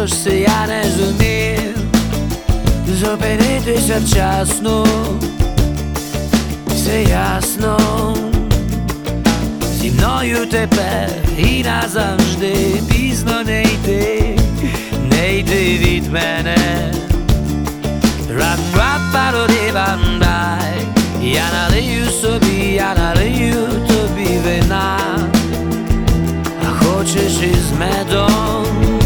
Що ж це я не зумів зупинитися вчасно, все ясно, зі мною тепер і назавжди пізно не йти, не йти від мене. Рап-рап-пароди-бандай, я налию собі, я налию тобі вина, а хочеш із медом.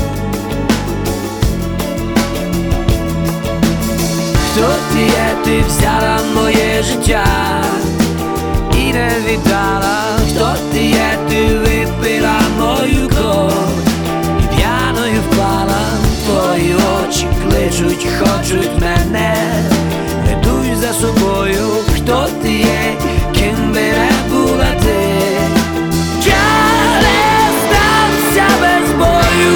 Хто ти є, ти взяла моє життя і не віддала. Хто ти є, ти випила мою кров і п'яною впала. Твої очі кличуть, хочуть мене, ведуть за собою. Хто ти є, ким би не була ти, я не здамся без бою.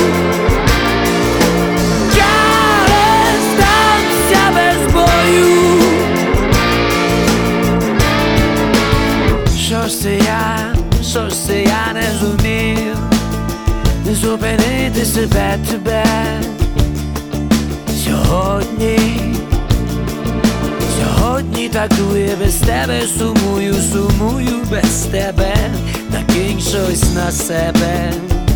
Що ж це я не зумів зупинити себе, тебе сьогодні так дує, без тебе сумую, сумую без тебе, накинь щось на себе.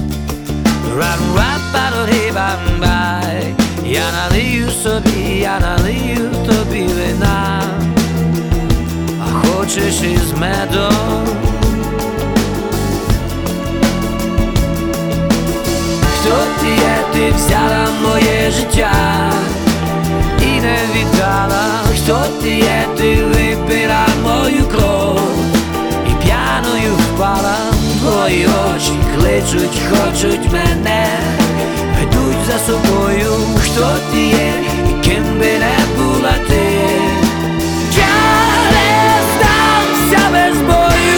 Рап-рап-пароди-бамбай, я налию собі, я налию тобі вина, а хочеш із медом. Хто ти є, ти взяла моє життя і не віддала. Хто ти є, ти випила мою кров і п'яною впала. Твої очі кличуть, хочуть мене, ведуть за собою. Хто ти є, і ким би не була ти, я не здамся без бою.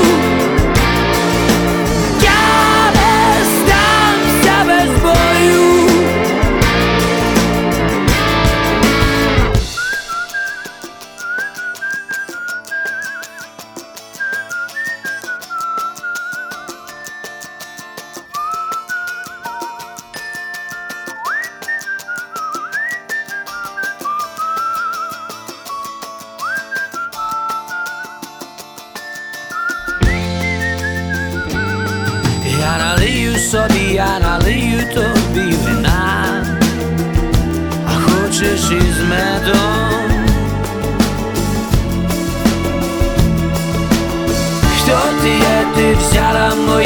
Я налию собі, я налию тобі вина, а хочеш із медом. Хто ти є, ти взяла моє